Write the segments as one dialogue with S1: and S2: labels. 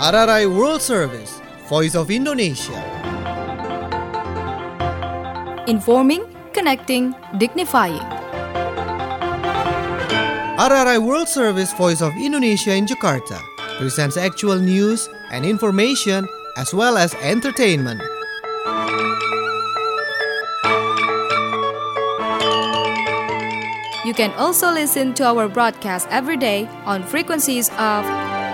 S1: RRI World Service, Voice of Indonesia.
S2: Informing, connecting, dignifying.
S1: RRI World Service, Voice of Indonesia in Jakarta presents actual news and information as well as entertainment.
S2: You can also listen to our broadcast every day on frequencies of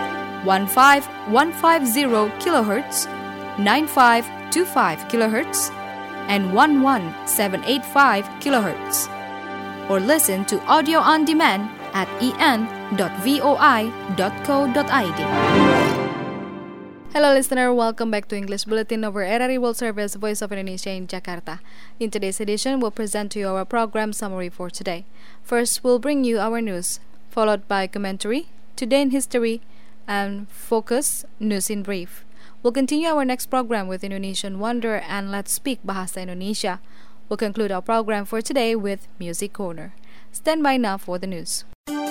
S2: 15150 kHz, 9525 kHz, and 11785 kHz. Or listen to audio on demand at en.voi.co.id. Hello listener, welcome back to English Bulletin over RRI World Service, Voice of Indonesia in Jakarta. In today's edition, we'll present to you our program summary for today. First, we'll bring you our news, followed by commentary, Today in History, and Focus News in Brief. We'll continue our next program with Indonesian Wonder and Let's Speak Bahasa Indonesia. We'll conclude our program for today with Music Corner. Stand by now for the news.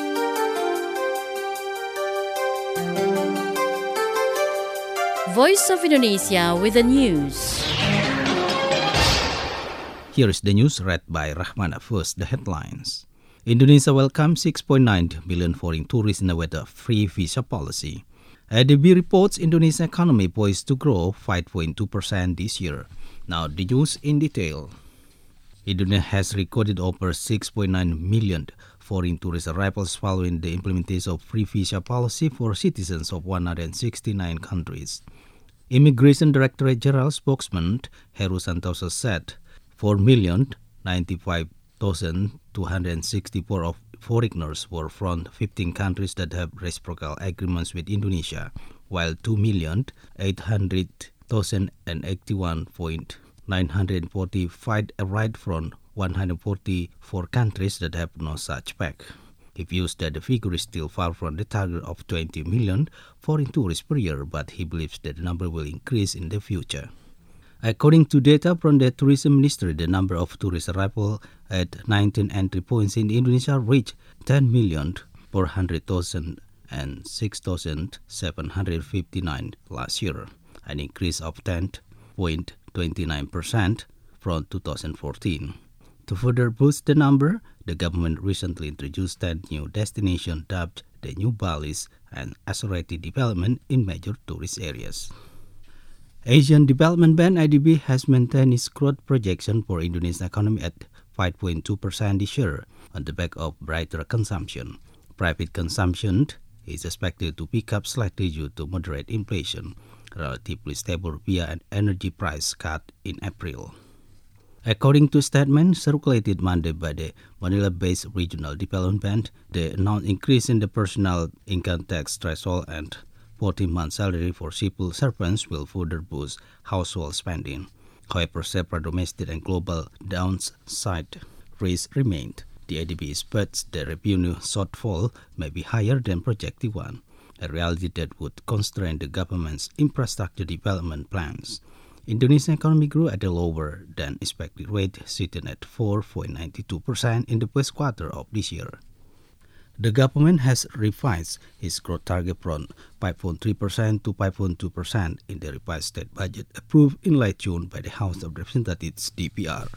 S3: Voice of Indonesia with the news.
S4: Here is the news read by Rahmana. First, the headlines. Indonesia welcomes 6.9 billion foreign tourists in a with a free visa policy. ADB reports Indonesia's economy poised to grow 5.2% this year. Now the news in detail. Indonesia has recorded over 6.9 million foreign tourist arrivals following the implementation of free visa policy for citizens of 169 countries. Immigration Directorate General spokesman Heru Santoso said 4,095,264 of foreigners were from 15 countries that have reciprocal agreements with Indonesia, while 2,800,081,945 arrived from 144 countries that have no such pact. He views that the figure is still far from the target of 20 million foreign tourists per year, but he believes that the number will increase in the future. According to data from the Tourism Ministry, the number of tourist arrivals at 19 entry points in Indonesia reached 10,400,000 and 6,759 last year, an increase of 10.29% from 2014. To further boost the number, the government recently introduced 10 new destinations dubbed the New Balis and accelerated development in major tourist areas. Asian Development Bank (ADB) has maintained its growth projection for Indonesia's economy at 5.2% this year on the back of brighter consumption. Private consumption is expected to pick up slightly due to moderate inflation, relatively stable rupiah and energy price cut in April. According to a statement circulated Monday by the Manila-based Regional Development Bank, the announced increase in the personal income tax threshold and 14-month salary for civil servants will further boost household spending. However, several domestic and global downside risks remained. The ADB expects the revenue shortfall may be higher than projected one, a reality that would constrain the government's infrastructure development plans. Indonesia's economy grew at a lower than expected rate, sitting at 4.92% in the first quarter of this year. The government has revised its growth target from 5.3% to 5.2% in the revised state budget approved in late June by the House of Representatives (DPR).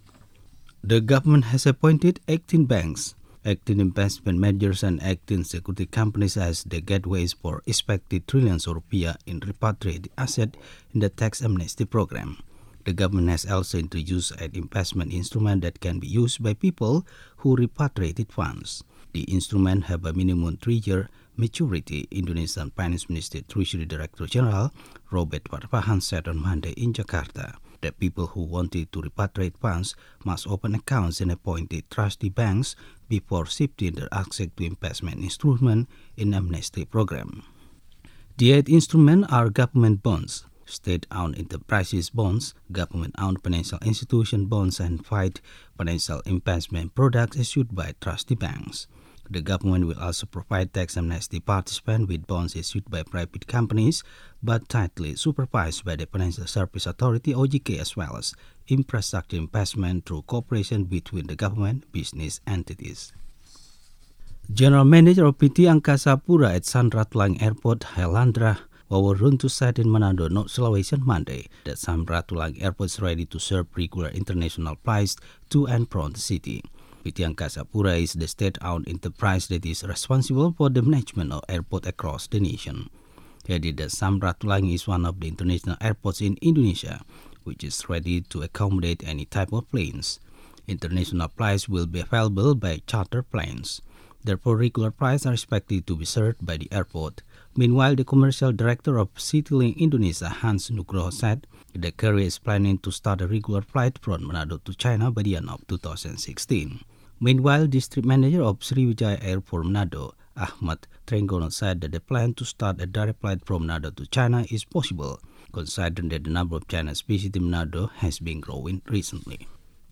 S4: The government has appointed 18 banks, 18 investment managers, and 18 security companies as the gateways for expected trillions of rupiah in repatriated assets in the tax amnesty program. The government has also introduced an investment instrument that can be used by people who repatriated funds. The instrument have a minimum 3-year maturity. Indonesian Finance Ministry Treasury Director General Robert Warpahan said on Monday in Jakarta that people who wanted to repatriate funds must open accounts in appointed trustee banks before shifting their access to investment instrument in amnesty program. The 8 instruments are government bonds, state-owned enterprises bonds, government-owned financial institution bonds, and 5 financial investment products issued by trustee banks. The government will also provide tax amnesty participants with bonds issued by private companies, but tightly supervised by the Financial Service Authority (OJK), as well as infrastructure investment through cooperation between the government business entities. General Manager of PT Angkasa Pura at Samratulangi Airport, Helandra Wawa Runtuh said in Manado, North Sulawesi on Monday that Samratulangi Airport is ready to serve regular international flights to and from the city. PT Angkasa Pura is the state-owned enterprise that is responsible for the management of airports across the nation. He added that Samratulangi is one of the international airports in Indonesia, which is ready to accommodate any type of planes. International flights will be available by charter planes. Therefore, regular flights are expected to be served by the airport. Meanwhile, the commercial director of Citylink Indonesia, Hans Nugroho, said the carrier is planning to start a regular flight from Manado to China by the end of 2016. Meanwhile, district manager of Sriwijaya Air for Manado, Ahmad Trenggono, said that the plan to start a direct flight from Manado to China is possible, considering that the number of Chinese visiting Manado has been growing recently.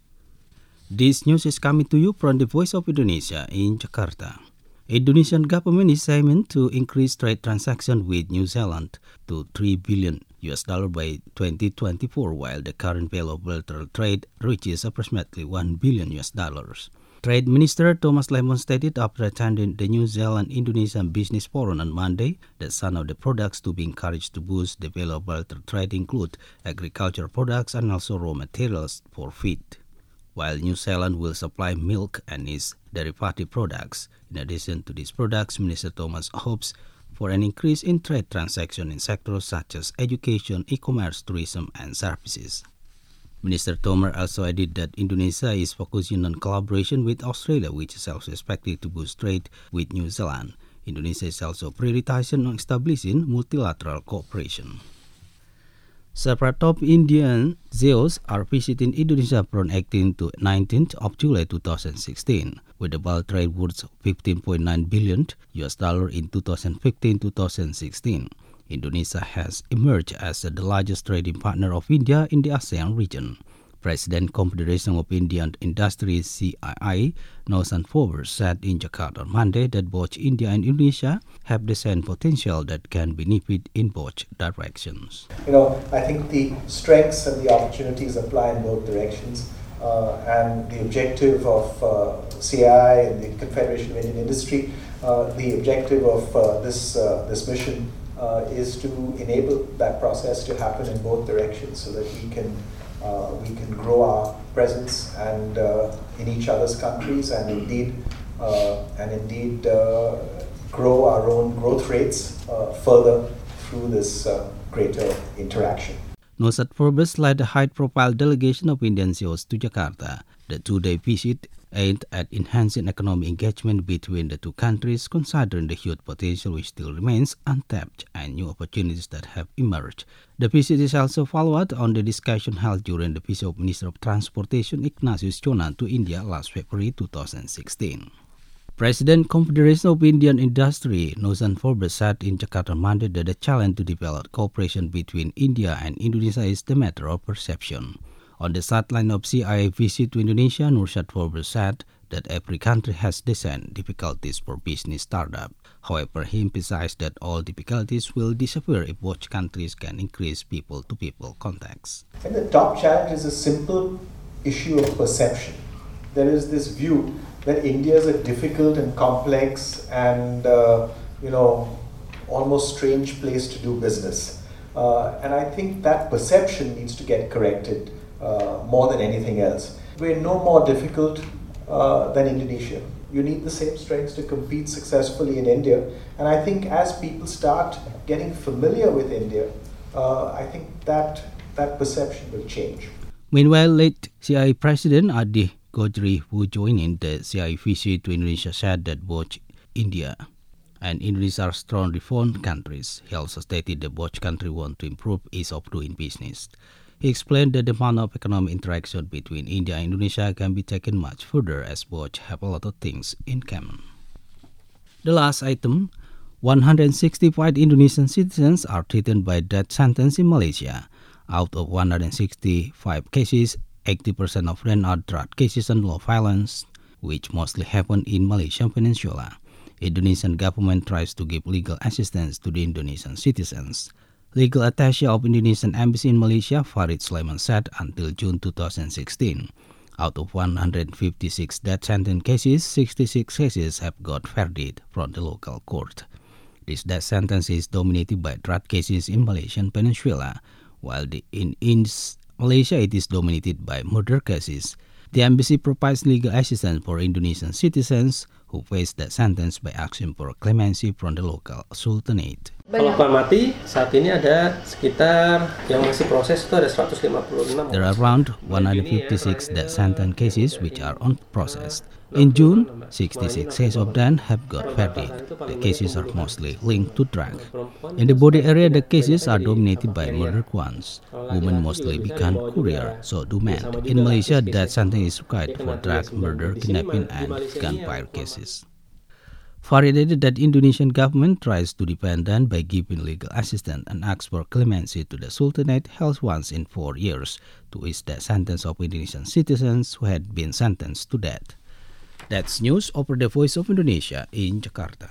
S4: This news is coming to you from the Voice of Indonesia in Jakarta. Indonesian government is aiming to increase trade transactions with New Zealand to $3 billion by 2024, while the current value of bilateral trade reaches approximately $1 billion. Trade Minister Thomas Lemon stated after attending the New Zealand-Indonesian Business Forum on Monday that some of the products to be encouraged to boost the value of bilateral trade include agricultural products and also raw materials for feed. While New Zealand will supply milk and its derivative products. In addition to these products, Minister Thomas hopes for an increase in trade transactions in sectors such as education, e-commerce, tourism, and services. Minister Thomas also added that Indonesia is focusing on collaboration with Australia, which is also expected to boost trade with New Zealand. Indonesia is also prioritizing on establishing multilateral cooperation. Several top Indian CEOs are visiting Indonesia from 18th to 19th of July 2016, with a bulk trade worth $15.9 billion in 2015-2016. Indonesia has emerged as the largest trading partner of India in the ASEAN region. President Confederation of Indian Industry CII, Nosan Forbes, said in Jakarta on Monday that both India and Indonesia have the same potential that can benefit in both directions.
S5: I think the strengths and the opportunities apply in both directions, and the objective of CII and the Confederation of Indian Industry, the objective of this mission is to enable that process to happen in both directions so that we can grow our presence and in each other's countries and indeed grow our own growth rates further through this greater interaction.
S4: Nosat Forbes led a high-profile delegation of Indian CEOs to Jakarta. The two-day visit aimed at enhancing economic engagement between the two countries, considering the huge potential which still remains untapped and new opportunities that have emerged. The visit is also followed on the discussion held during the visit of Minister of Transportation Ignatius Jonan to India last February 2016. President Confederation of Indian Industry, Nosan Forbes, said in Jakarta Monday that the challenge to develop cooperation between India and Indonesia is the matter of perception. On the sideline of CII visit to Indonesia, Nursat Forbes said that every country has the same difficulties for business startup. However, he emphasized that all difficulties will disappear if both countries can increase people-to-people contacts.
S5: And the top challenge is a simple issue of perception. There is this view that India is a difficult and complex and almost strange place to do business. And I think that perception needs to get corrected more than anything else. We're no more difficult than Indonesia. You need the same strengths to compete successfully in India. And I think as people start getting familiar with India, I think that perception will change.
S4: Meanwhile, late CII President Adi Godri, who joined in the CII visit to Indonesia, said that both India and Indonesia are strong reform countries. He also stated that both countries want to improve ease of doing business. He explained that the amount of economic interaction between India and Indonesia can be taken much further as both have a lot of things in common. The last item, 165 Indonesian citizens are threatened by death sentence in Malaysia. Out of 165 cases, 80% of them are drug cases and law violence, which mostly happen in Malaysian Peninsula. Indonesian government tries to give legal assistance to the Indonesian citizens. Legal attaché of Indonesian Embassy in Malaysia, Farid Sulaiman, said until June 2016, out of 156 death sentence cases, 66 cases have got verdict from the local court. This death sentence is dominated by drug cases in Malaysian Peninsula, while in Malaysia it is dominated by murder cases. The embassy provides legal assistance for Indonesian citizens who face death sentence by asking for clemency from the local sultanate.
S6: Kalau hukuman mati, saat ini ada sekitar yang masih proses itu ada 156.
S4: There are around 156 death sentence cases which are unprocessed. In June, 66 cases of them have got verdict. The cases are mostly linked to drug. In the body area, the cases are dominated by murdered ones. Women mostly become courier, so do men. In Malaysia, death sentence is required for drug, murder, kidnapping, and gunfire cases. Farid added that Indonesian government tries to defend them by giving legal assistance and asks for clemency to the Sultanate held once in 4 years to ease the sentence of Indonesian citizens who had been sentenced to death. That's news over the Voice of Indonesia in Jakarta.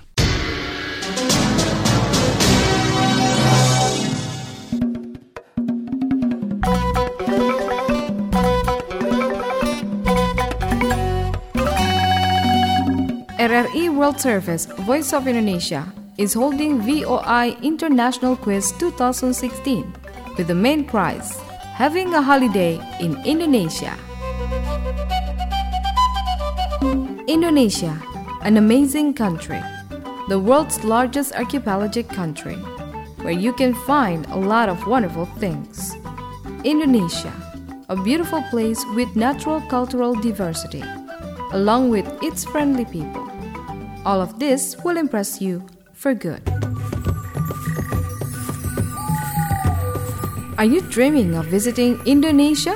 S2: RRI World Service, Voice of Indonesia, is holding VOI International Quiz 2016 with the main prize, having a holiday in Indonesia. Indonesia, an amazing country, the world's largest archipelagic country, where you can find a lot of wonderful things. Indonesia, a beautiful place with natural cultural diversity, along with its friendly people. All of this will impress you for good. Are you dreaming of visiting Indonesia?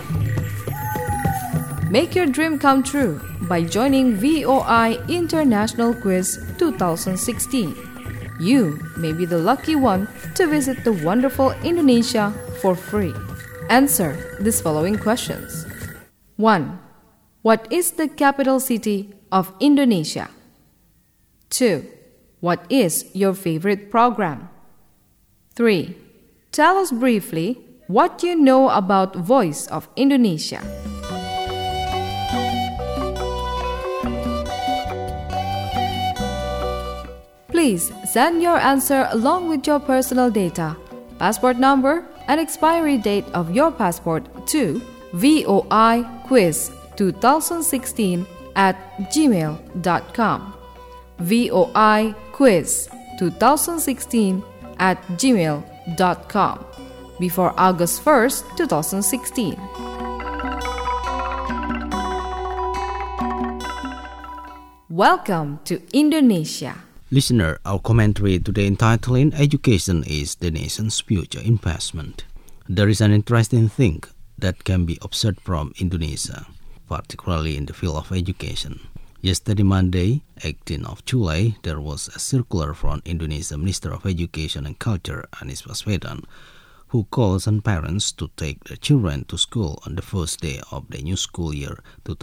S2: Make your dream come true by joining VOI International Quiz 2016. You may be the lucky one to visit the wonderful Indonesia for free. Answer these following questions. 1. What is the capital city of Indonesia? 2. What is your favorite program? 3. Tell us briefly what you know about Voice of Indonesia. Please send your answer along with your personal data, passport number, and expiry date of your passport to voiquiz2016@gmail.com. voiquiz2016@gmail.com before August 1st, 2016. Welcome to Indonesia.
S4: Listener, our commentary today entitled Education is the Nation's Future Investment. There is an interesting thing that can be observed from Indonesia, particularly in the field of education. Yesterday, Monday, 18th of July, there was a circular from Indonesian Minister of Education and Culture, Anies Baswedan, who calls on parents to take their children to school on the first day of the new school year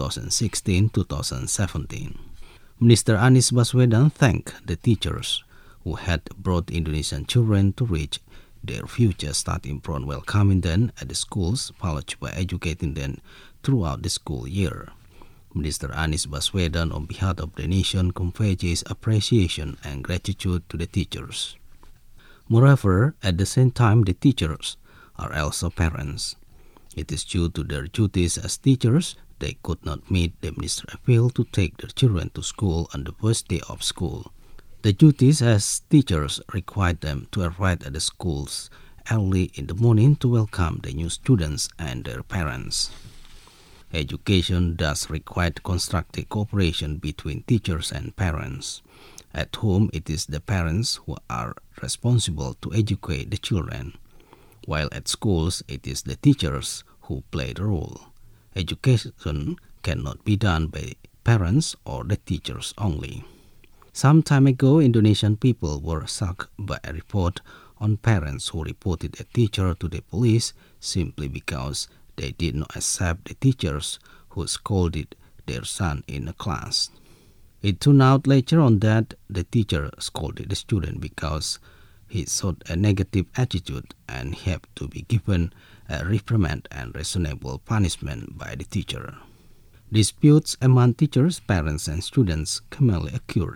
S4: 2016-2017. Minister Anies Baswedan thanked the teachers who had brought Indonesian children to reach their future, starting from welcoming them at the schools, followed by educating them throughout the school year. Minister Anies Baswedan, on behalf of the nation, conveyed his appreciation and gratitude to the teachers. Moreover, at the same time, the teachers are also parents. It is due to their duties as teachers they could not meet the minister's appeal to take their children to school on the first day of school. The duties as teachers required them to arrive at the schools early in the morning to welcome the new students and their parents. Education thus required constructive cooperation between teachers and parents. At home, it is the parents who are responsible to educate the children, while at schools, it is the teachers who play the role. Education cannot be done by parents or the teachers only. Some time ago, Indonesian people were shocked by a report on parents who reported a teacher to the police simply because they did not accept the teachers who scolded their son in a class. It turned out later on that the teacher scolded the student because he showed a negative attitude and he had to be given a reprimand and reasonable punishment by the teacher. Disputes among teachers, parents, and students commonly occurred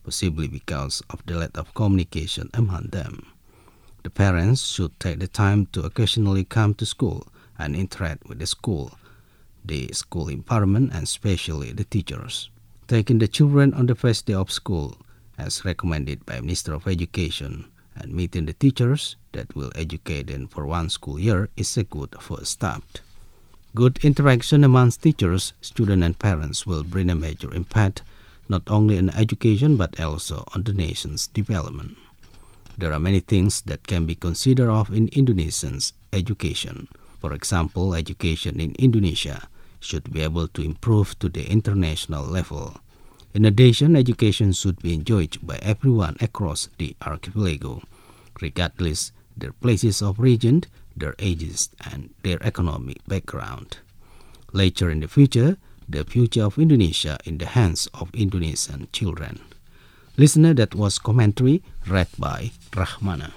S4: possibly because of the lack of communication among them. The parents should take the time to occasionally come to school and interact with the school environment, and especially the teachers. Taking the children on the first day of school, as recommended by Minister of Education, and meeting the teachers that will educate them for one school year is a good first step. Good interaction amongst teachers, students, and parents will bring a major impact not only on education but also on the nation's development. There are many things that can be considered of in Indonesians' education. For example, education in Indonesia should be able to improve to the international level. In addition, education should be enjoyed by everyone across the archipelago, regardless their places of origin, their ages, and their economic background. Later in the future of Indonesia in the hands of Indonesian children. Listener, that was commentary read by Rahmana.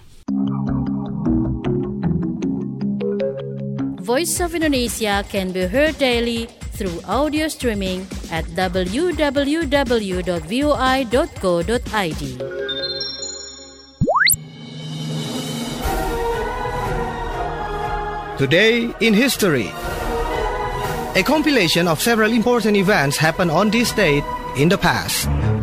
S3: Voice of Indonesia can be heard daily through audio streaming at www.voi.co.id.
S1: Today in History. A compilation of several important events happened on this date in the past.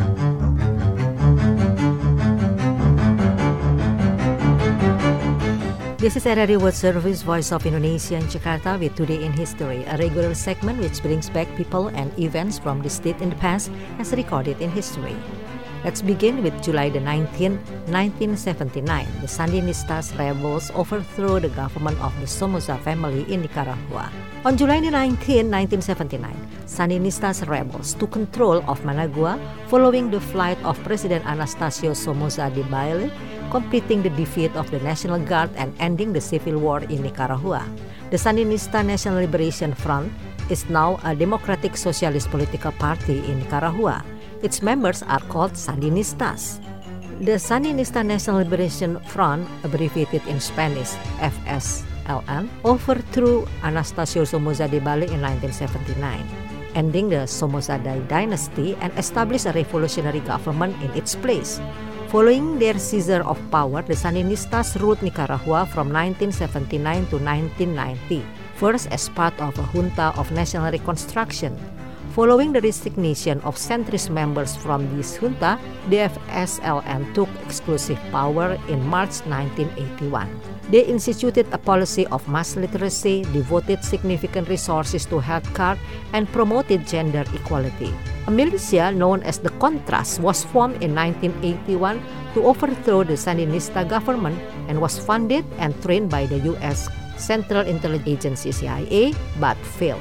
S7: This is RRI World Service, Voice of Indonesia in Jakarta with Today in History, a regular segment which brings back people and events from this date in the past as recorded in history. Let's begin with July the 19th, 1979. The Sandinistas rebels overthrew the government of the Somoza family in Nicaragua. On July the 19th, 1979, Sandinistas rebels took control of Managua following the flight of President Anastasio Somoza Debayle, completing the defeat of the National Guard and ending the civil war in Nicaragua. The Sandinista National Liberation Front is now a democratic socialist political party in Nicaragua. Its members are called Sandinistas. The Sandinista National Liberation Front, abbreviated in Spanish FSLN, overthrew Anastasio Somoza Debayle in 1979, ending the Somoza dynasty and established a revolutionary government in its place. Following their seizure of power, the Sandinistas ruled Nicaragua from 1979 to 1990, first as part of a junta of national reconstruction. Following the resignation of centrist members from this junta, the FSLN took exclusive power in March 1981. They instituted a policy of mass literacy, devoted significant resources to healthcare, and promoted gender equality. A militia known as the Contras was formed in 1981 to overthrow the Sandinista government and was funded and trained by the U.S. Central Intelligence Agency CIA, but failed.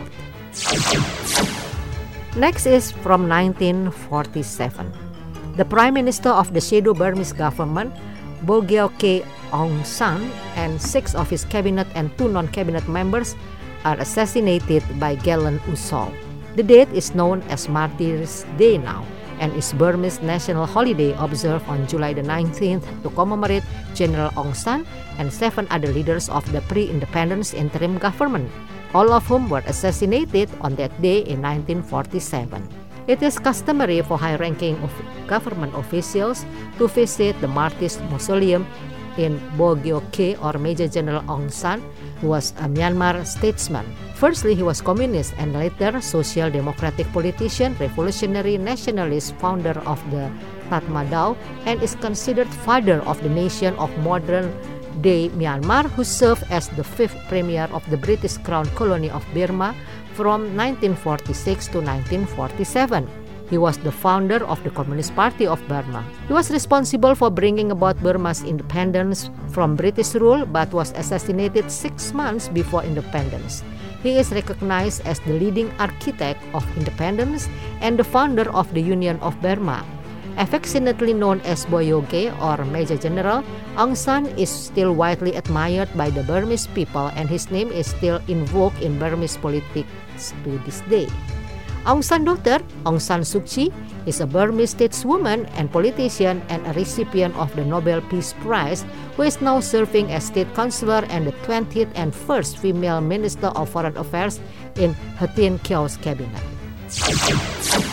S7: Next is from 1947. The Prime Minister of the Shadow Burmese government, Bogyoke Aung San, and 6 of his cabinet and 2 non-cabinet members are assassinated by Galen Usol. The date is known as Martyrs' Day now and is Burmese national holiday observed on July the 19th to commemorate General Aung San and 7 other leaders of the pre-independence interim government, all of whom were assassinated on that day in 1947. It is customary for high-ranking government officials to visit the Martyrs' Mausoleum in Bogyoke or Major General Aung San, who was a Myanmar statesman. Firstly, he was communist and later social democratic politician, revolutionary nationalist, founder of the Tatmadaw, and is considered father of the nation of modern-day Myanmar, who served as the 5th premier of the British Crown colony of Burma from 1946 to 1947. He was the founder of the Communist Party of Burma. He was responsible for bringing about Burma's independence from British rule, but was assassinated 6 months before independence. He is recognized as the leading architect of independence and the founder of the Union of Burma. Affectionately known as Boyoge or Major General, Aung San is still widely admired by the Burmese people and his name is still invoked in Burmese politics to this day. Aung San's daughter, Aung San Suu Kyi, is a Burmese stateswoman and politician and a recipient of the Nobel Peace Prize, who is now serving as state counselor and the 20th and first female Minister of Foreign Affairs in Htin Kyao's cabinet.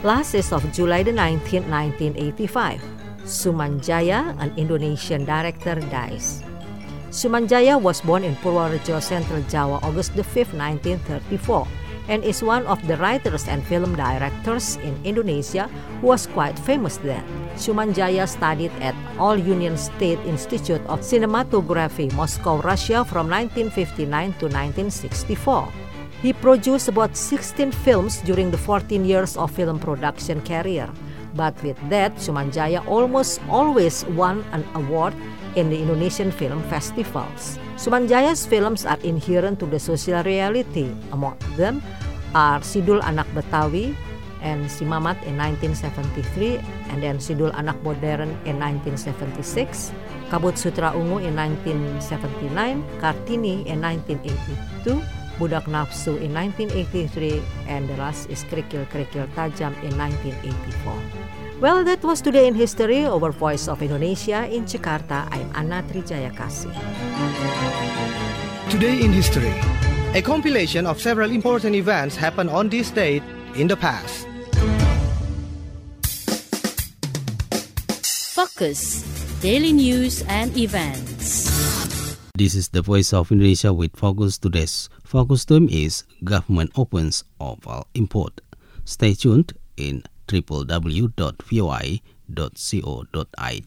S7: Last is of July the 19th, 1985. Sumanjaya, an Indonesian director, dies. Sumanjaya was born in Purworejo, Central Java, August the 5th, 1934, and is one of the writers and film directors in Indonesia who was quite famous then. Sumanjaya studied at All Union State Institute of Cinematography, Moscow, Russia from 1959 to 1964. He produced about 16 films during the 14 years of film production career. But with that, Sumanjaya almost always won an award in the Indonesian film festivals. Sumanjaya's films are inherent to the social reality. Among them are Sidul Anak Betawi and Si Mamat in 1973, and then Sidul Anak Modern in 1976, Kabut Sutra Ungu in 1979, Kartini in 1982, Budak Nafsu in 1983, and the last is Kerikil Kerikil Tajam in 1984. Well, that was Today in History, our Voice of Indonesia in Jakarta. I'm Anna Trijayakasi.
S1: Today in History, a compilation of several important events happened on this date in the past.
S3: Focus, daily news and events.
S4: This is the Voice of Indonesia with Focus. Today's focus theme is Government Opens Offal Import. Stay tuned in www.voi.co.id.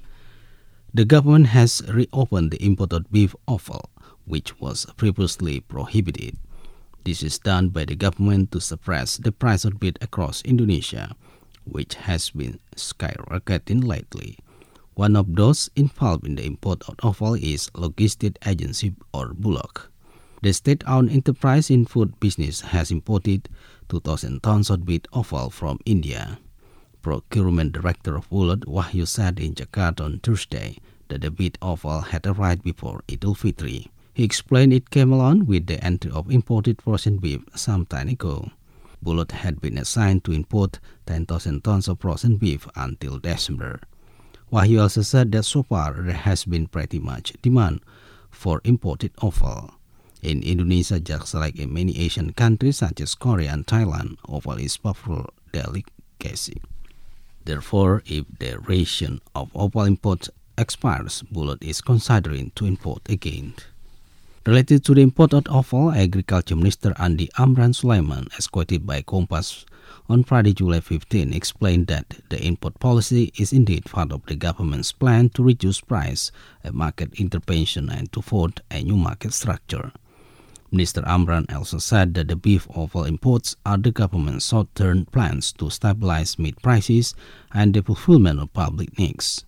S4: The government has reopened the import of beef offal, which was previously prohibited. This is done by the government to suppress the price of beef across Indonesia, which has been skyrocketing lately. One of those involved in the import of offal is Logistic Agency or Bulog. The state-owned enterprise in food business has imported 2,000 tons of beef offal from India. Procurement Director of Bulog, Wahyu, said in Jakarta on Thursday that the beef offal had arrived before Idul Fitri. He explained it came along with the entry of imported frozen beef some time ago. Bulog had been assigned to import 10,000 tons of frozen beef until December. Wahyu also said that so far there has been pretty much demand for imported offal. In Indonesia, just like in many Asian countries such as Korea and Thailand, offal is popular delicacy. Therefore, if the ration of offal imports expires, Bulog is considering to import again. Related to the import of offal, Agriculture Minister Andi Amran Sulaiman, as quoted by Kompas on Friday, July 15, explained that the import policy is indeed part of the government's plan to reduce price, a market intervention, and to forge a new market structure. Minister Amran also said that the beef offal imports are the government's short-term plans to stabilize meat prices and the fulfillment of public needs.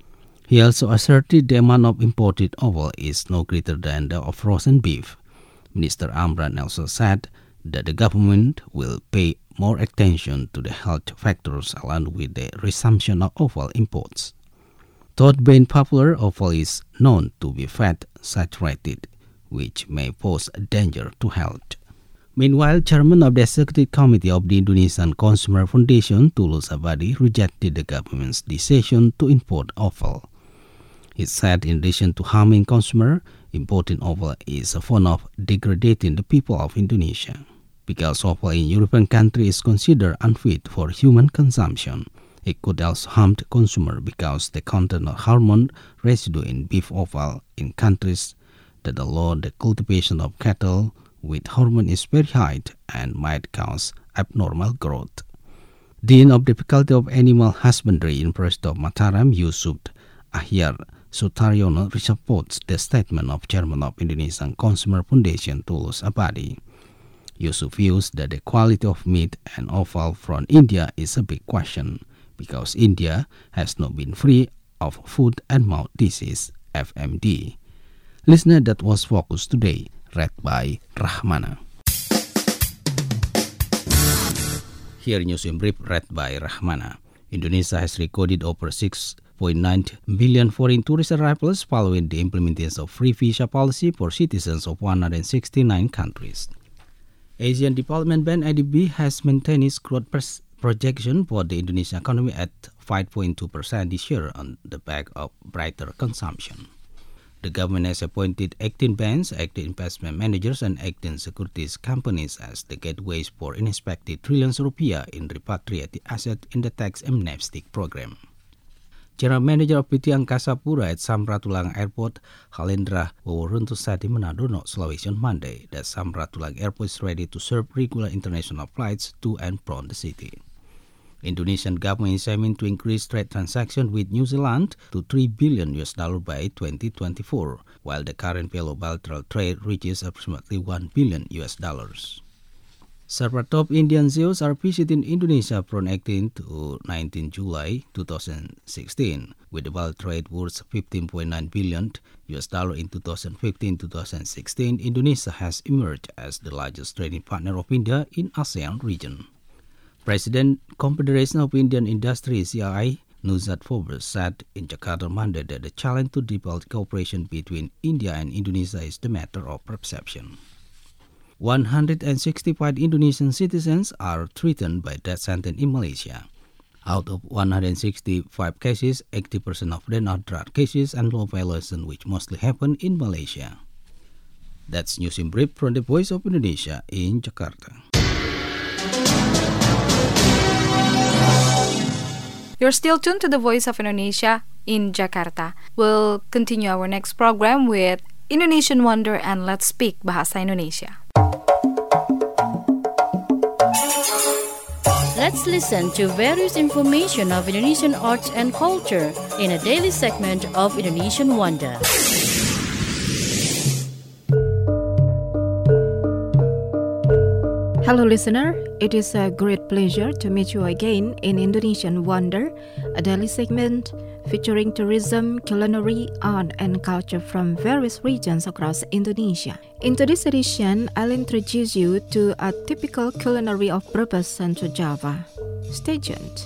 S4: He also asserted the amount of imported offal is no greater than that of frozen beef. Minister Amran also said that the government will pay more attention to the health factors along with the resumption of offal imports. Thought being popular, offal is known to be fat saturated, which may pose a danger to health. Meanwhile, Chairman of the Executive Committee of the Indonesian Consumer Foundation, Tulus Abadi, rejected the government's decision to import offal. He said in addition to harming consumers, importing offal is a form of degrading the people of Indonesia. Because offal in European countries is considered unfit for human consumption, it could also harm the consumer because the content of hormone residue in beef offal in countries that allow the cultivation of cattle with hormone is very high and might cause abnormal growth. Dean of the Faculty of Animal Husbandry, University of Mataram, Yusuf Ahyar Sutaryono, supports the statement of Chairman of Indonesian Consumer Foundation, Tulus Abadi. Yusuf views that the quality of meat and offal from India is a big question because India has not been free of foot and mouth disease, FMD. Listener, that was Focus Today, read by Rahmana. Here news in brief, read by Rahmana. Indonesia has recorded over 6.9 million foreign tourist arrivals following the implementation of free visa policy for citizens of 169 countries. Asian Development Bank (ADB) has maintained its growth projection for the Indonesian economy at 5.2% this year on the back of brighter consumption. The government has appointed 18 banks, 18 investment managers, and 18 securities companies as the gateways for unexpected trillions rupiah in repatriated assets in the tax amnesty program. General Manager of PT Angkasa Pura at Samratulangi Airport, Halendra Waworuntu Manado, Sulawesi on Monday that Samratulangi Airport is ready to serve regular international flights to and from the city. Indonesian government is aiming to increase trade transactions with New Zealand to $3 billion by 2024, while the current bilateral trade reaches approximately $1 billion. Several top Indian CEOs are visiting Indonesia from 18 to 19 July 2016, with the world trade worth $15.9 billion in 2015-2016. Indonesia has emerged as the largest trading partner of India in ASEAN region. President Confederation of Indian Industry (CII) Nuzhat Forbes said in Jakarta Monday that the challenge to develop cooperation between India and Indonesia is the matter of perception. 165 Indonesian citizens are threatened by death sentence in Malaysia. Out of 165 cases, 80% of them are drug cases and law violations which mostly happen in Malaysia. That's news in brief from the Voice of Indonesia in Jakarta.
S2: You're still tuned to the Voice of Indonesia in Jakarta. We'll continue our next program with Indonesian Wonder and Let's Speak Bahasa Indonesia.
S3: Let's listen to various information of Indonesian arts and culture in a daily segment of Indonesian Wonder.
S8: Hello listener, it is a great pleasure to meet you again in Indonesian Wonder, a daily segment featuring tourism, culinary, art and culture from various regions across Indonesia. In today's edition, I'll introduce you to a typical culinary of Brebes, Central Java. Stay tuned.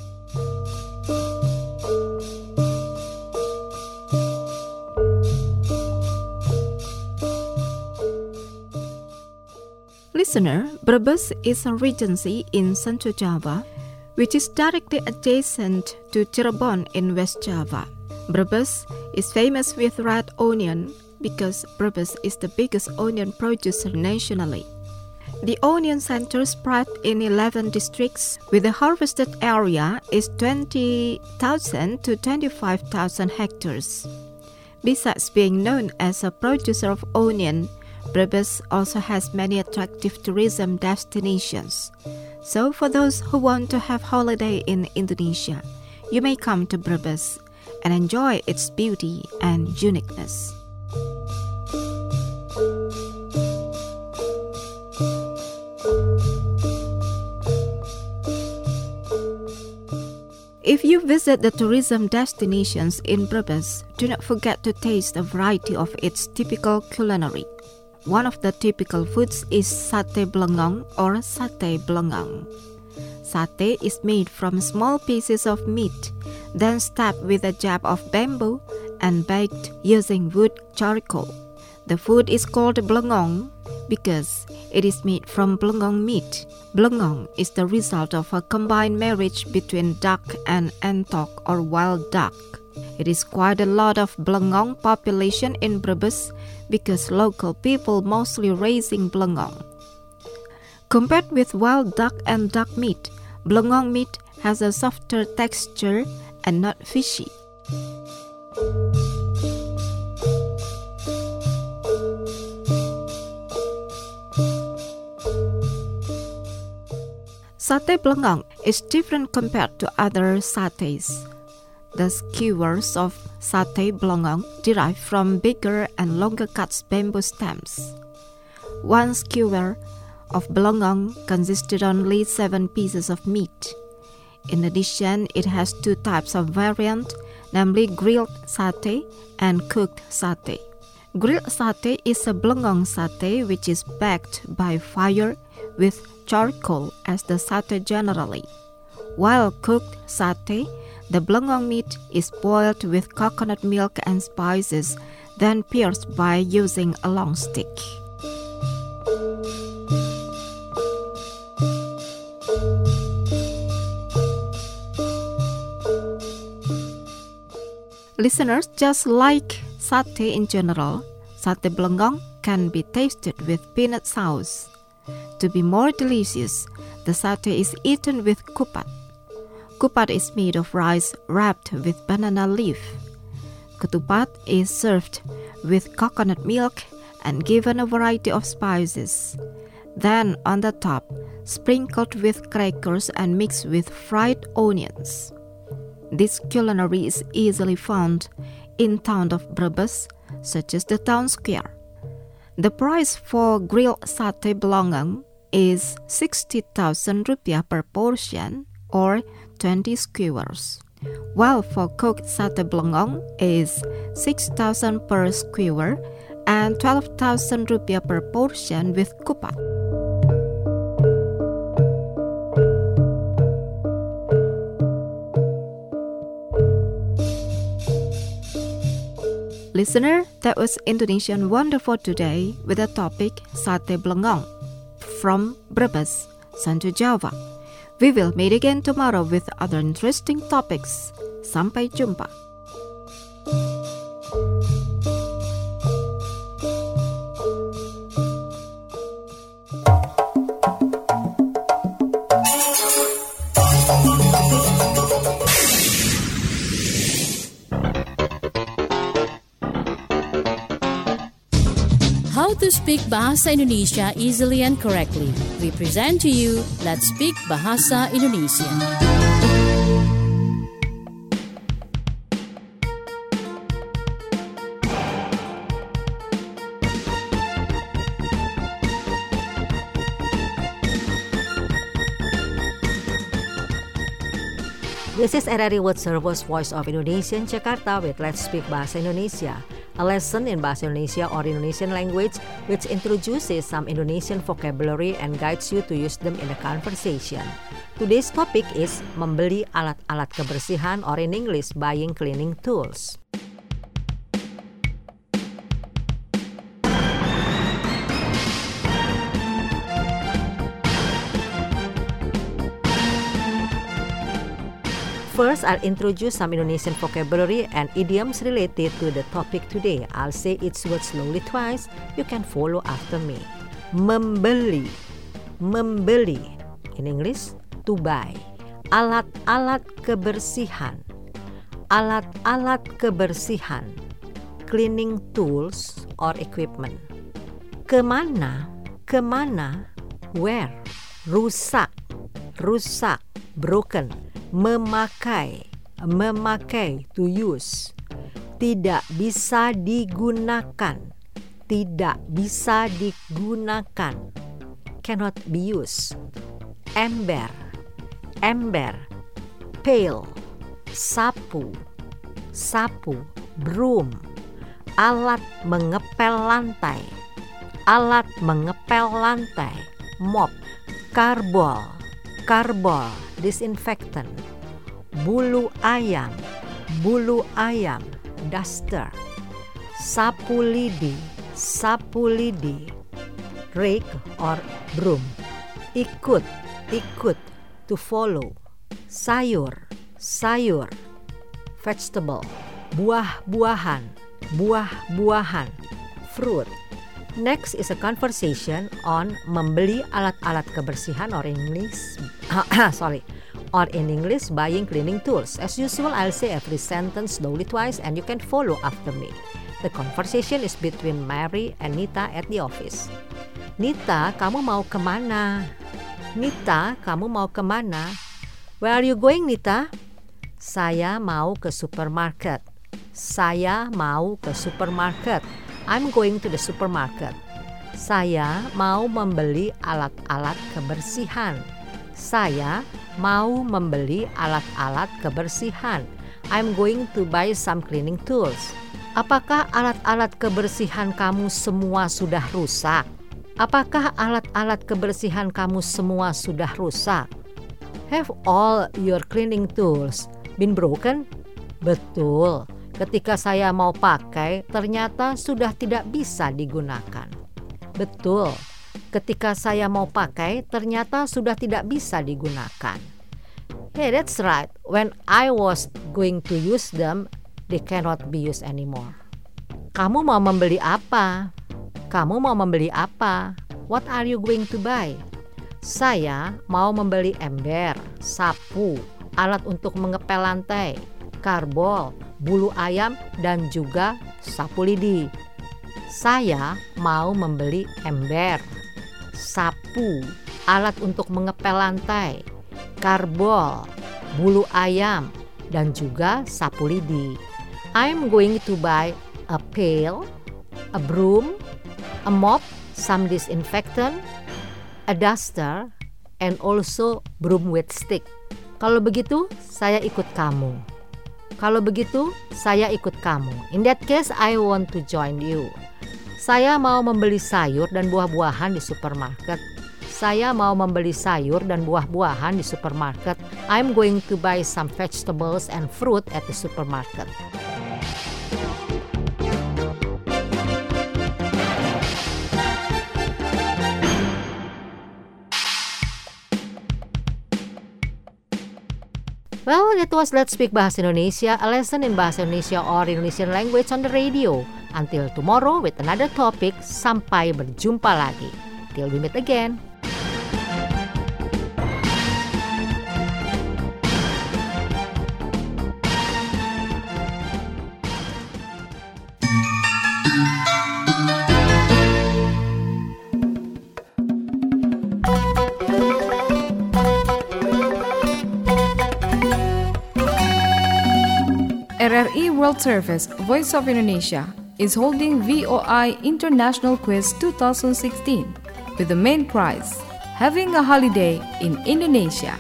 S8: Listener, Brebes is a regency in Central Java, which is directly adjacent to Cirebon in West Java. Brebes is famous with red onion because Brebes is the biggest onion producer nationally. The onion center spread in 11 districts, with the harvested area is 20,000 to 25,000 hectares. Besides being known as a producer of onion, Brebes also has many attractive tourism destinations. So for those who want to have holiday in Indonesia, you may come to Brebes and enjoy its beauty and uniqueness. If you visit the tourism destinations in Brebes, do not forget to taste a variety of its typical culinary. One of the typical foods is sate blengong or sate blengong. Sate is made from small pieces of meat, then stuffed with a jab of bamboo and baked using wood charcoal. The food is called blengong because it is made from blengong meat. Blengong is the result of a combined marriage between duck and entok or wild duck. It is quite a lot of blengong population in Brebes because local people mostly raising blengong. Compared with wild duck and duck meat, blengong meat has a softer texture and not fishy. Sate blengong is different compared to other satés. The skewers of sate blengong derive from bigger and longer cut bamboo stems. One skewer of blengong consisted only 7 pieces of meat. In addition, it has 2 types of variant, namely grilled satay and cooked satay. Grilled satay is a blengong satay which is baked by fire with charcoal as the satay generally. While cooked satay, the blengong meat is boiled with coconut milk and spices, then pierced by using a long stick. Listeners, just like satay in general, satay Blengong can be tasted with peanut sauce. To be more delicious, the satay is eaten with kupat. Kupat is made of rice wrapped with banana leaf. Ketupat is served with coconut milk and given a variety of spices. Then on the top, sprinkled with crackers and mixed with fried onions. This culinary is easily found in town of Brebes, such as the town square. The price for grilled satay Blengong is 60,000 rupiah per portion or 20 skewers, while for cooked satay Blengong is 6,000 per skewer and 12,000 rupiah per portion with kupat. Listener, that was Indonesian Wonder for today with the topic Satay Blengong from Brebes, Santo Java. We will meet again tomorrow with other interesting topics. Sampai jumpa.
S3: How to speak Bahasa Indonesia easily and correctly. We present to you Let's Speak Bahasa Indonesia.
S7: This is RRI World Service Voice of Indonesia in Jakarta with Let's Speak Bahasa Indonesia, a lesson in Bahasa Indonesia or Indonesian language which introduces some Indonesian vocabulary and guides you to use them in a conversation. Today's topic is membeli alat-alat kebersihan or in English, buying cleaning tools. First, I'll introduce some Indonesian vocabulary and idioms related to the topic today. I'll say each word slowly twice. You can follow after me. Membeli. Membeli. In English, to buy. Alat-alat kebersihan. Alat-alat kebersihan. Cleaning tools or equipment. Kemana? Kemana? Where? Rusak. Rusak. Broken. Memakai, memakai, to use. Tidak bisa digunakan, tidak bisa digunakan, cannot be used. Ember, ember. Pail, sapu, sapu. Broom, alat mengepel lantai, alat mengepel lantai. Mop, karbol, karbol. Disinfectant. Bulu ayam, bulu ayam. Duster. Sapu lidi, sapu lidi. Rake or broom. Ikut, ikut, to follow. Sayur, sayur. Vegetable. Buah-buahan, buah-buahan. Fruit. Next is a conversation on membeli alat-alat kebersihan or English, or in English, buying cleaning tools. As usual, I'll say every sentence slowly twice and you can follow after me. The conversation is between Mary and Nita at the office. Nita, kamu mau kemana? Nita, kamu mau kemana? Where are you going, Nita? Saya mau ke supermarket. Saya mau ke supermarket. I'm going to the supermarket. Saya mau membeli alat-alat kebersihan. Saya mau membeli alat-alat kebersihan. I'm going to buy some cleaning tools. Apakah alat-alat kebersihan kamu semua sudah rusak? Apakah alat-alat kebersihan kamu semua sudah rusak? Have all your cleaning tools been broken? Betul. Ketika saya mau pakai, ternyata sudah tidak bisa digunakan. Betul. Ketika saya mau pakai, ternyata sudah tidak bisa digunakan. Hey, that's right. When I was going to use them, they cannot be used anymore. Kamu mau membeli apa? Kamu mau membeli apa? What are you going to buy? Saya mau membeli ember, sapu, alat untuk mengepel lantai, karbol, bulu ayam, dan juga sapu lidi. Saya mau membeli ember, sapu, alat untuk mengepel lantai, karbol, bulu ayam, dan juga sapu lidi. I'm going to buy a pail, a broom, a mop, some disinfectant, a duster, and also broom with stick. Kalau begitu, saya ikut kamu. Kalau begitu, saya ikut kamu. In that case, I want to join you. Saya mau membeli sayur dan buah-buahan di supermarket. Saya mau membeli sayur dan buah-buahan di supermarket. I'm going to buy some vegetables and fruit at the supermarket. Well, that was Let's Speak Bahasa Indonesia, a lesson in Bahasa Indonesia or Indonesian language on the radio. Until tomorrow with another topic, sampai berjumpa lagi. Till we meet again.
S2: RRI World Service, Voice of Indonesia, is holding VOI International Quiz 2016 with the main prize, having a holiday in Indonesia.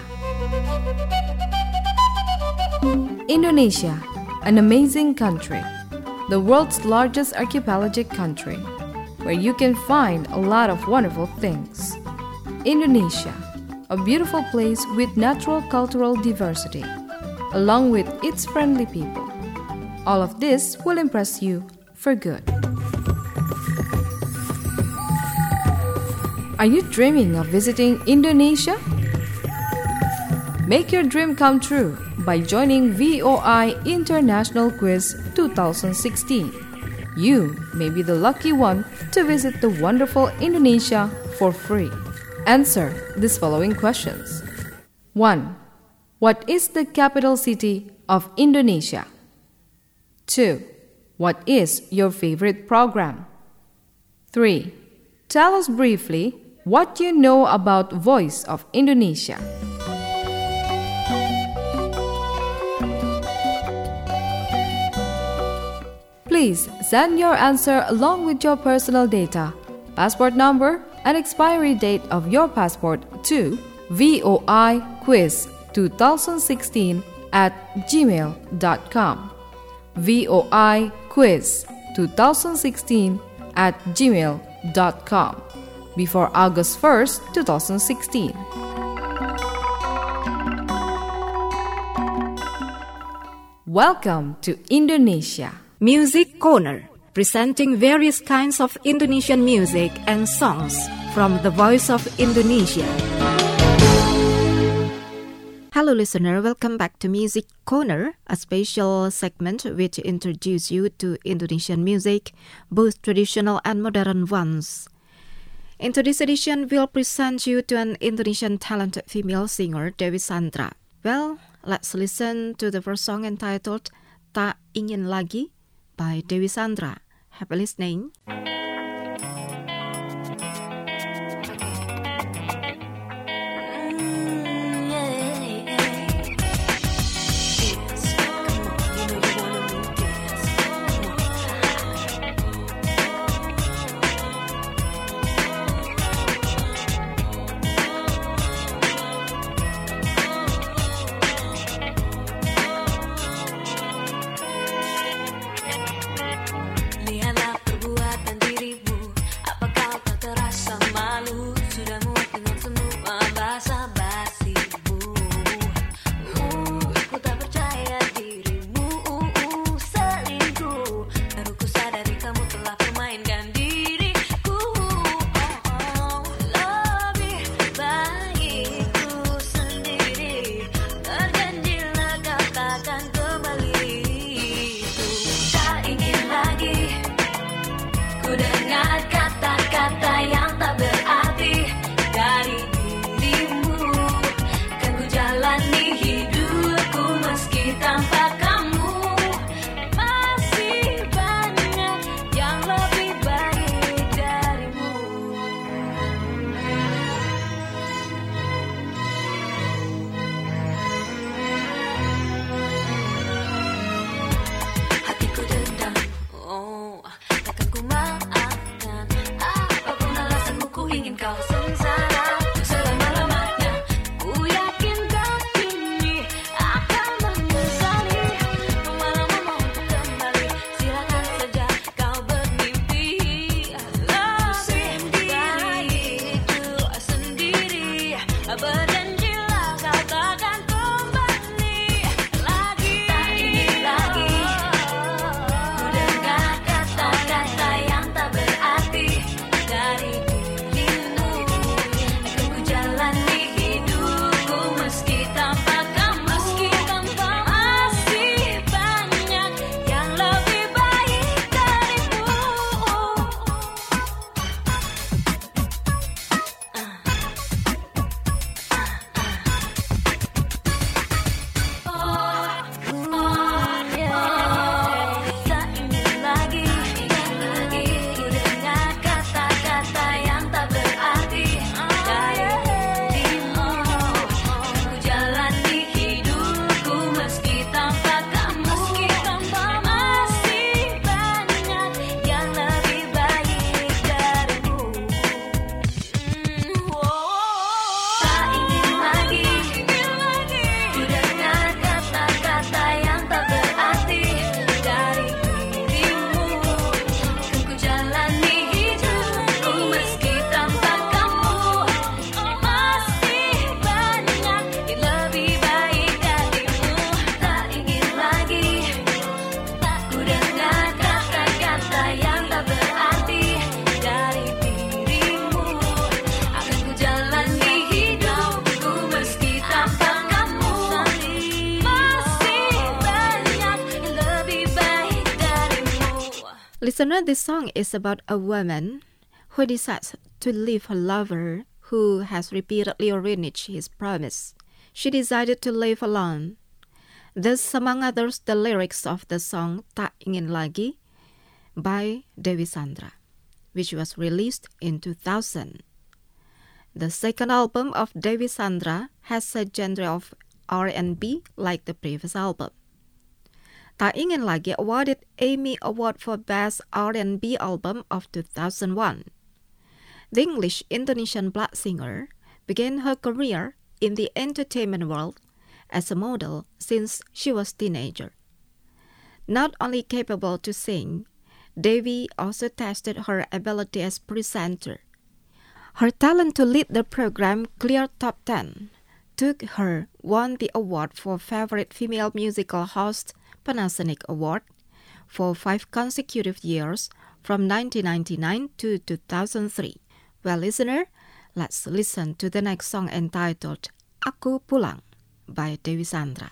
S2: Indonesia, an amazing country, the world's largest archipelagic country, where you can find a lot of wonderful things. Indonesia, a beautiful place with natural cultural diversity, along with its friendly people. All of this will impress you for good. Are you dreaming of visiting Indonesia? Make your dream come true by joining VOI International Quiz 2016. You may be the lucky one to visit the wonderful Indonesia for free. Answer these following questions. 1. What is the capital city of Indonesia? 2. What is your favorite program? 3. Tell us briefly what you know about Voice of Indonesia. Please send your answer along with your personal data, passport number, and expiry date of your passport to voiquiz2016@gmail.com. voiquiz2016@gmail.com before August 1st, 2016. Welcome to Indonesia.
S8: Music Corner, presenting various kinds of Indonesian music and songs from the Voice of Indonesia. Hello listener, welcome back to Music Corner, a special segment which introduces you to Indonesian music, both traditional and modern ones. In today's edition, we'll present you to an Indonesian talented female singer, Dewi Sandra. Well, let's listen to the first song entitled Tak Ingin Lagi by Dewi Sandra. Happy listening.
S9: Lihatlah perbuatan diri
S8: Listener, this song is about a woman who decides to leave her lover who has repeatedly reneged his promise. She decided to live alone. Thus, among others, the lyrics of the song Tak Ingin Lagi by Dewi Sandra, which was released in 2000. The second album of Dewi Sandra has a genre of R&B like the previous album. Tak Ingin Lagi awarded Emmy Award for Best R&B Album of 2001. The English-Indonesian black singer began her career in the entertainment world as a model since she was a teenager. Not only capable to sing, Dewi also tested her ability as presenter. Her talent to lead the program Clear Top 10 took her won the award for Favorite Female Musical Host Panasonic Award for 5 consecutive years from 1999 to 2003. Well, listener, let's listen to the next song entitled Aku Pulang by Dewi Sandra.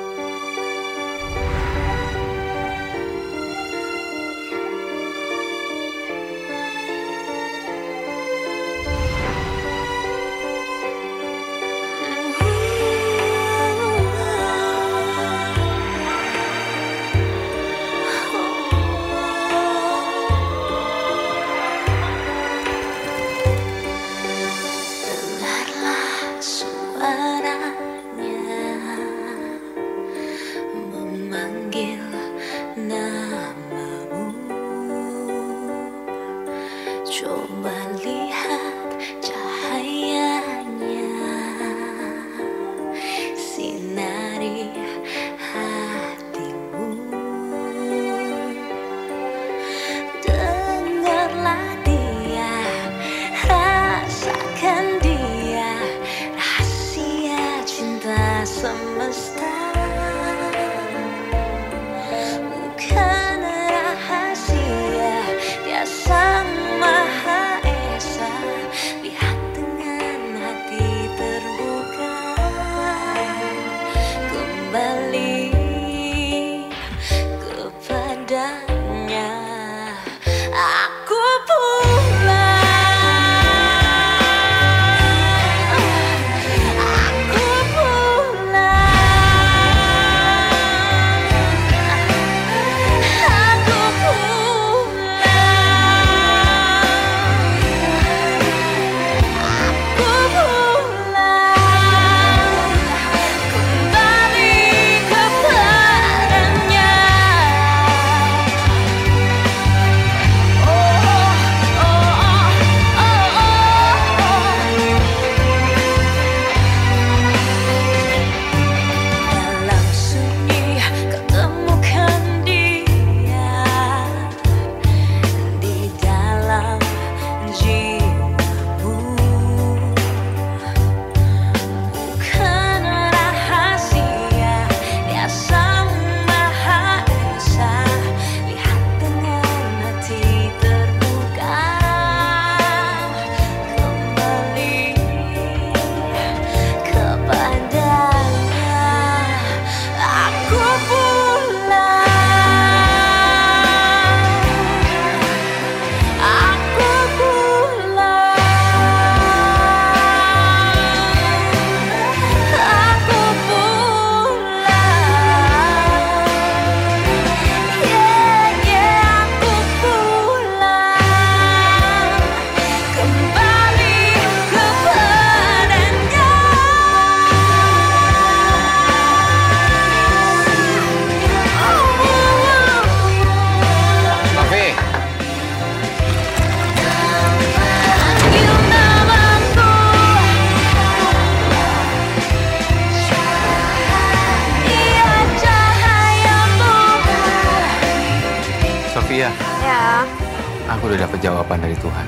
S9: Sofia.
S10: Ya.
S9: Aku udah dapat jawaban dari Tuhan.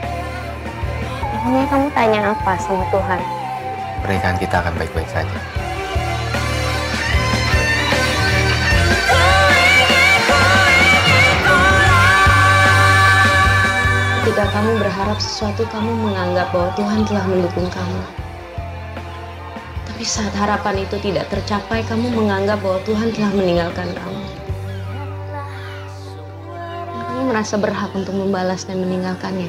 S10: Emangnya kamu tanya apa sama Tuhan?
S9: Pernikahan kita akan baik-baik saja.
S10: Ketika kamu berharap sesuatu, kamu menganggap bahwa Tuhan telah mendukung kamu. Tapi saat harapan itu tidak tercapai, kamu menganggap bahwa Tuhan telah meninggalkan kamu. Dan kamu merasa berhak untuk membalas dan meninggalkannya.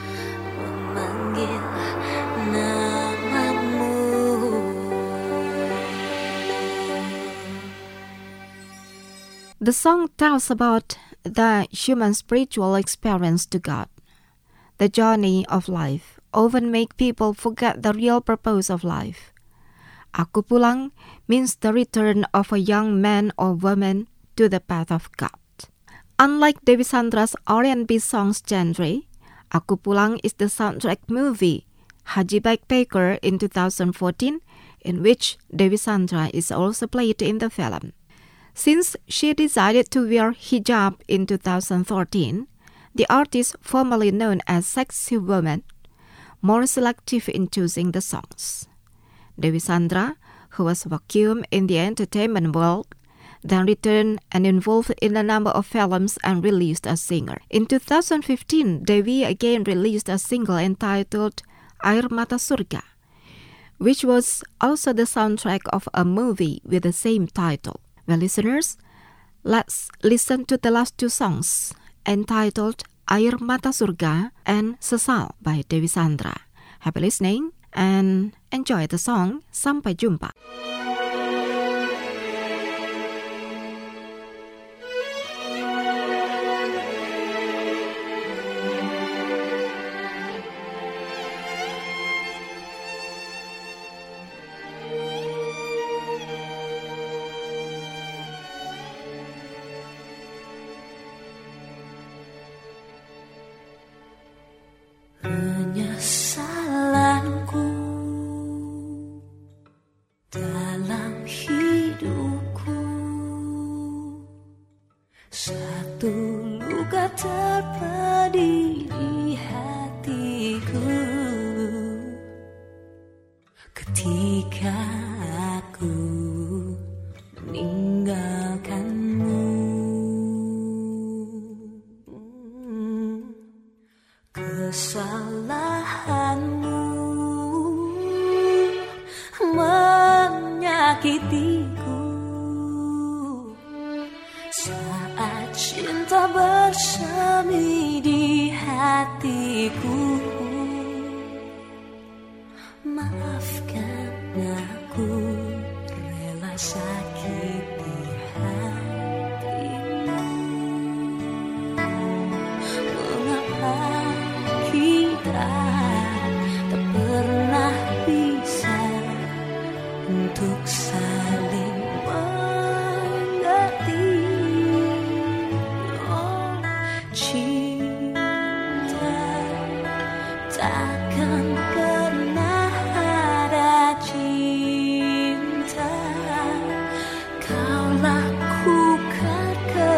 S8: The song tells about the human spiritual experience to God. The journey of life often make people forget the real purpose of life. Aku pulang means the return of a young man or woman to the path of God. Unlike Dewi Sandra's R&B songs genre, Aku Pulang is the soundtrack movie Haji Backpacker in 2014, in which Dewi Sandra is also played in the film. Since she decided to wear hijab in 2013, the artist formerly known as Sexy Woman, more selective in choosing the songs. Dewi Sandra, who was vacuum in the entertainment world, then returned and involved in a number of films and released as singer. In 2015, Dewi again released a single entitled Air Mata Surga, which was also the soundtrack of a movie with the same title. Well, listeners, let's listen to the last two songs entitled Air Mata Surga and Sesal by Dewi Sandra. Happy listening and enjoy the song. Sampai jumpa.
S11: Penyesalanku dalam hidupku, satu luka terpedi di hatiku ketika aku meninggalkanmu. Kesalahanmu menyakitiku saat cinta bersemi di hatiku. Maafkan aku, rela sakiti hatimu. Mengapa kita tak pernah bisa untuk saling mengerti? Oh, cinta takkan pernah ada cinta. Kau lakukan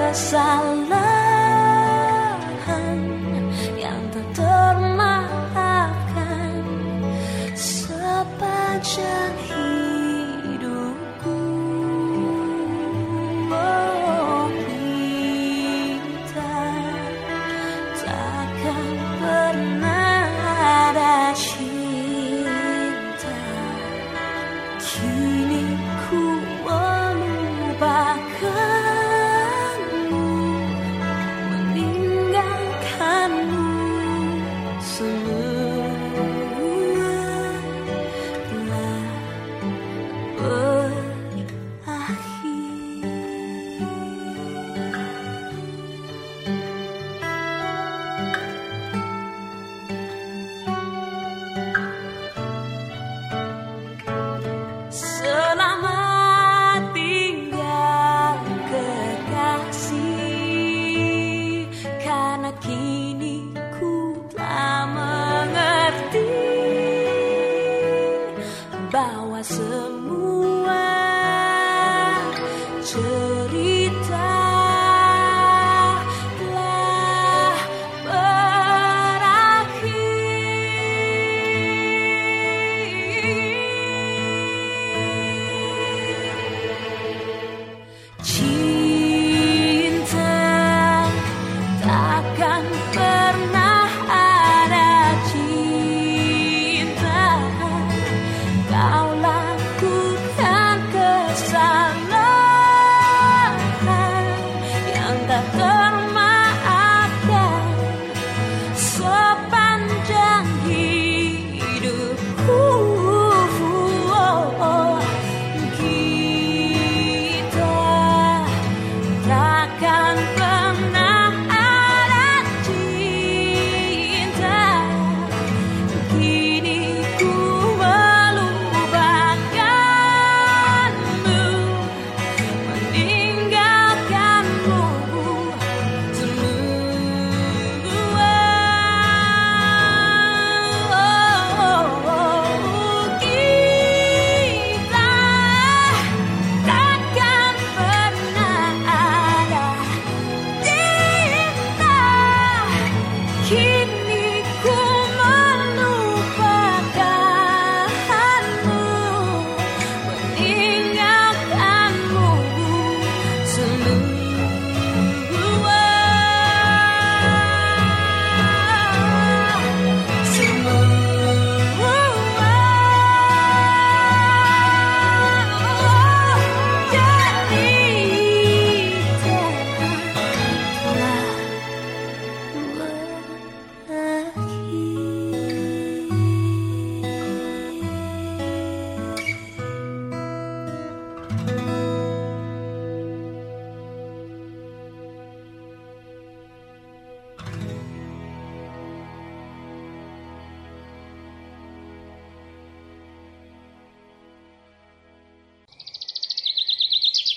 S11: kesalahan yang tak termaafkan sepanjang hidupku. Oh, kita takkan pernah ada cinta. Kini ku melupakanmu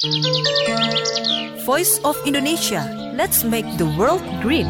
S12: Voice of Indonesia. Let's make the world green.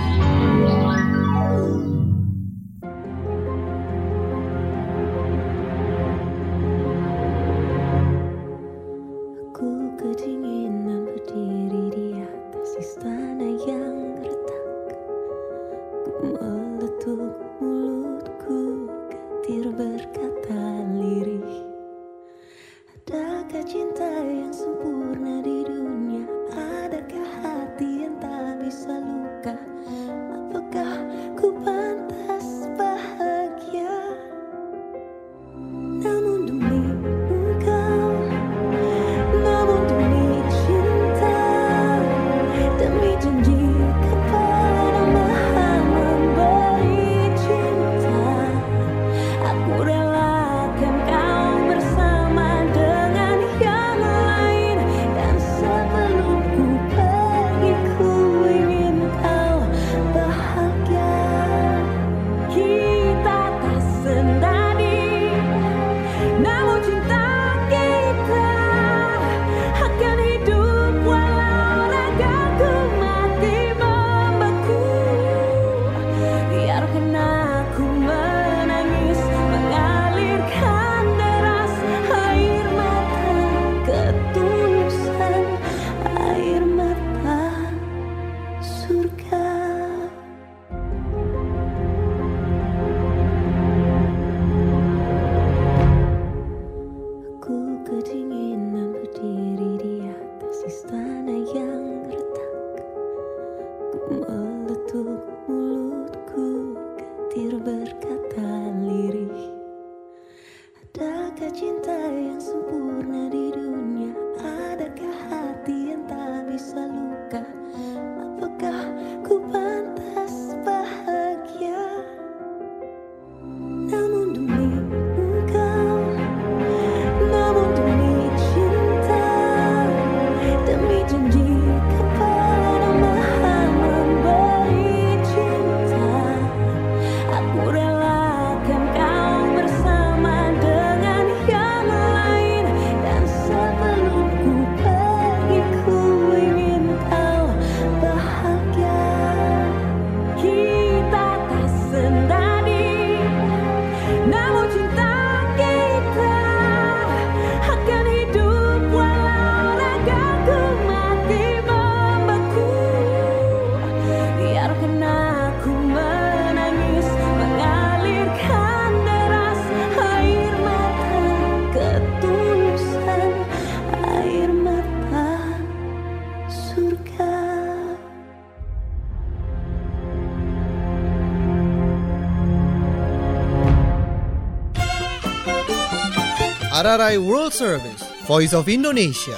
S1: RRI World Service, Voice of Indonesia.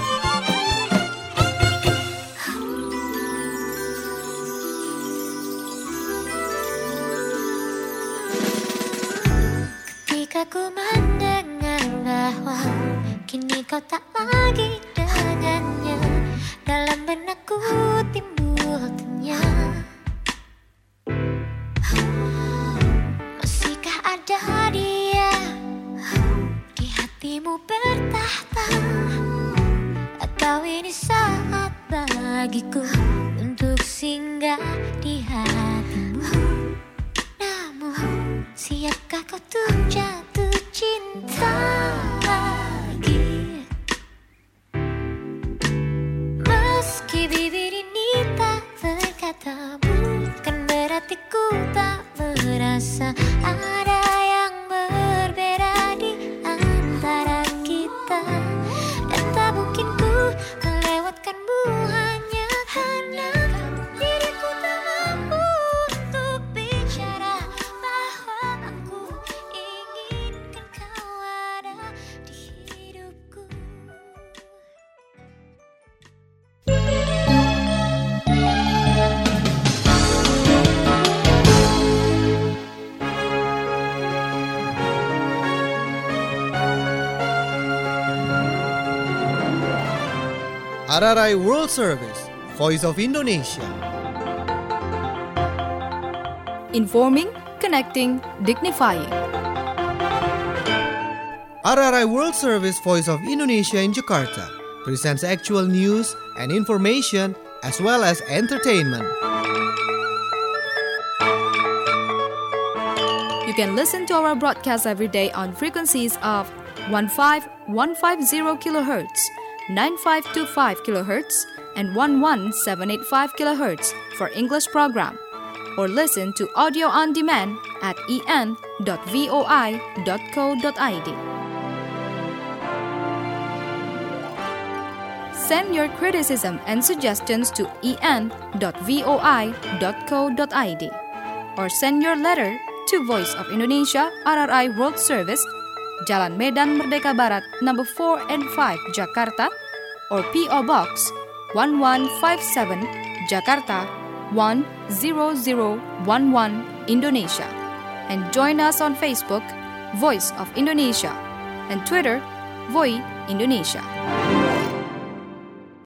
S11: Ketika ku mendengar bahwa kini kau tak lagi dengannya, dalam benakku timbul tanya, masihkah ada dia di hatimu bertahta, atau ini saat bagiku untuk singgah di hatimu? Namun siapkah kau tuh jatuh cinta lagi? Meski bibir ini tak berkata, bukan berarti ku tak merasa ada yang berbeda di antara kita. Dan tak mungkin ku melewatkanmu hanya karena diriku tak mampu untuk bicara bahwa aku inginkan kau ada di hidupku.
S1: RRI World Service, Voice of Indonesia.
S2: Informing, connecting, dignifying.
S1: RRI World Service, Voice of Indonesia in Jakarta, presents actual news and information as well as entertainment.
S2: You can listen to our broadcast every day on frequencies of 15150 kHz, 9525 kHz, and 11785 kHz for English program, or listen to audio on demand at en.voi.co.id. Send your criticism and suggestions to en.voi.co.id or send your letter to Voice of Indonesia RRI World Service, Jalan Medan Merdeka Barat, number 4 and 5, Jakarta, or P.O. Box 1157, Jakarta 10011, Indonesia. And join us on Facebook, Voice of Indonesia, and Twitter, Voi Indonesia.